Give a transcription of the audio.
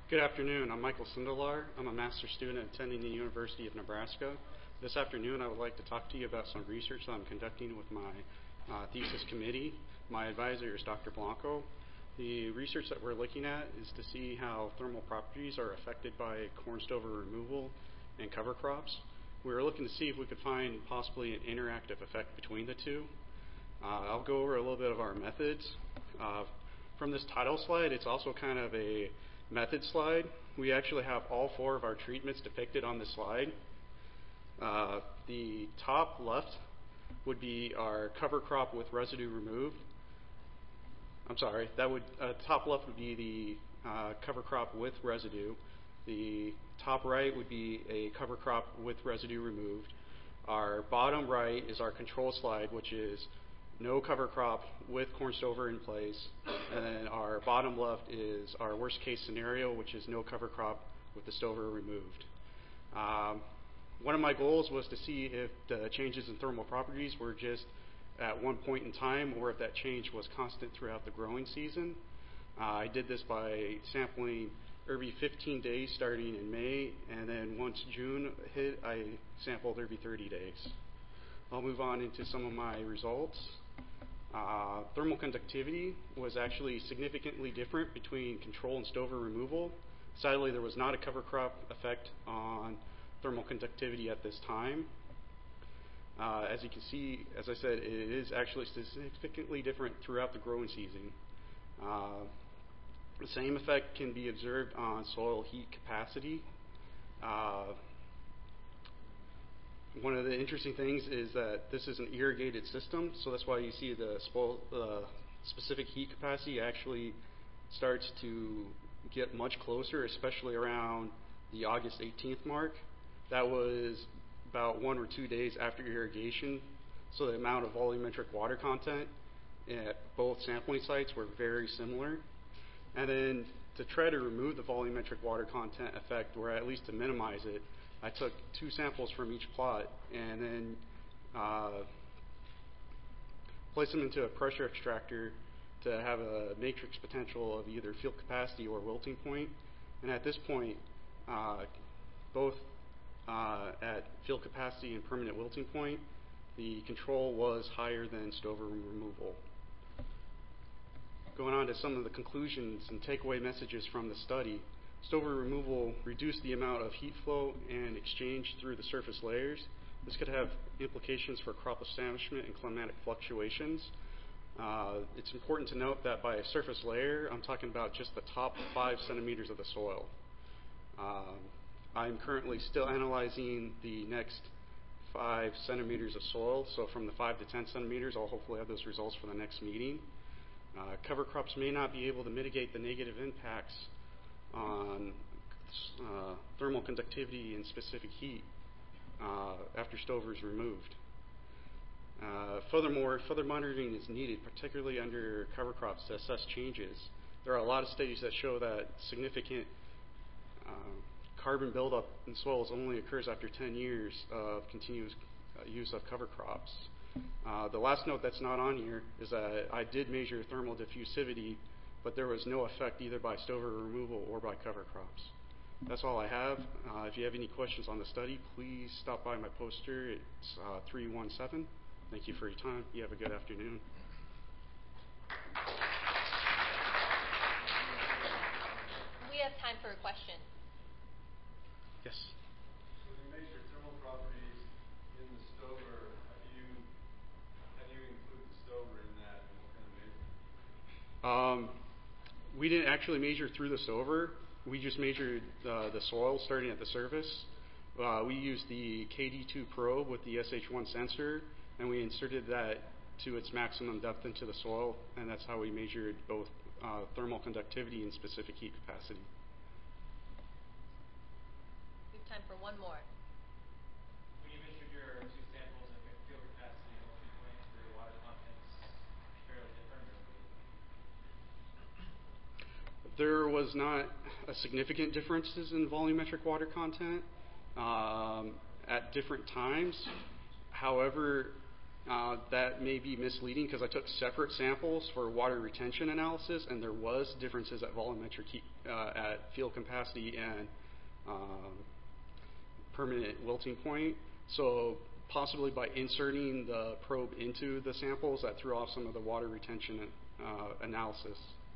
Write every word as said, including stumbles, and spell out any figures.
Good afternoon. I'm Michael Sindelar. I'm a master's student attending the University of Nebraska. This afternoon, I would like to talk to you about some research that I'm conducting with my uh, thesis committee. My advisor is Doctor Blanco. The research that we're looking at is to see how thermal properties are affected by corn stover removal and cover crops. We were looking to see if we could find possibly an interactive effect between the two. Uh, I'll go over a little bit of our methods. Uh, from this title slide, it's also kind of a method slide. We actually have all four of our treatments depicted on this slide. Uh, the top left would be our cover crop with residue removed. I'm sorry, that would uh, top left would be the uh, cover crop with residue. The top right would be a cover crop with residue removed. Our bottom right is our control slide, which is no cover crop with corn stover in place. And then our bottom left is our worst case scenario, which is no cover crop with the stover removed. Um, one of my goals was to see if the changes in thermal properties were just at one point in time or if that change was constant throughout the growing season. Uh, I did this by sampling every fifteen days starting in May, and then once June hit, I sampled every thirty days. I'll move on into some of my results. Uh, thermal conductivity was actually significantly different between control and stover removal. Sadly, there was not a cover crop effect on thermal conductivity at this time. Uh, as you can see, as I said, it is actually significantly different throughout the growing season. Uh, the same effect can be observed on soil heat capacity. Uh, One of the interesting things is that this is an irrigated system, so that's why you see the uh, specific heat capacity actually starts to get much closer, especially around the August eighteenth mark. That was about one or two days after irrigation, so the amount of volumetric water content at both sampling sites were very similar. And then to try to remove the volumetric water content effect, or at least to minimize it, I took two samples from each plot and then uh, placed them into a pressure extractor to have a matrix potential of either field capacity or wilting point. And at this point, uh, both uh, at field capacity and permanent wilting point, the control was higher than stover removal. Going on to some of the conclusions and takeaway messages from the study. Stover removal reduced the amount of heat flow and exchange through the surface layers. This could have implications for crop establishment and climatic fluctuations. Uh, it's important to note that by a surface layer, I'm talking about just the top five centimeters of the soil. Um, I'm currently still analyzing the next five centimeters of soil, so from the five to ten centimeters, I'll hopefully have those results for the next meeting. Uh, cover crops may not be able to mitigate the negative impacts on uh, thermal conductivity and specific heat uh, after stover is removed. Uh, furthermore, further monitoring is needed, particularly under cover crops, to assess changes. There are a lot of studies that show that significant uh, carbon buildup in soils only occurs after ten years of continuous uh, use of cover crops. Uh, the last note that's not on here is that I did measure thermal diffusivity, but there was no effect either by stover removal or by cover crops. That's all I have. Uh, if you have any questions on the study, please stop by my poster. It's uh, three one seven. Thank you for your time. You have a good afternoon. We have time for a question. Yes. So you measure thermal properties in the stover. How do you how do you include the stover in that, and what kind of measurement? Um, we didn't actually measure through the stover. We just measured uh, the soil starting at the surface. Uh, we used the K D two probe with the S H one sensor, and we inserted that to its maximum depth into the soil, and that's how we measured both uh, thermal conductivity and specific heat capacity. We have time for one more. When you measured your two samples of field capacity and wilting point, were the water contents fairly different? Or There was not a significant differences in volumetric water content um, at different times. However, Uh, that may be misleading because I took separate samples for water retention analysis, and there was differences at volumetric heat, uh, at field capacity and um, permanent wilting point. So possibly by inserting the probe into the samples, that threw off some of the water retention uh, analysis.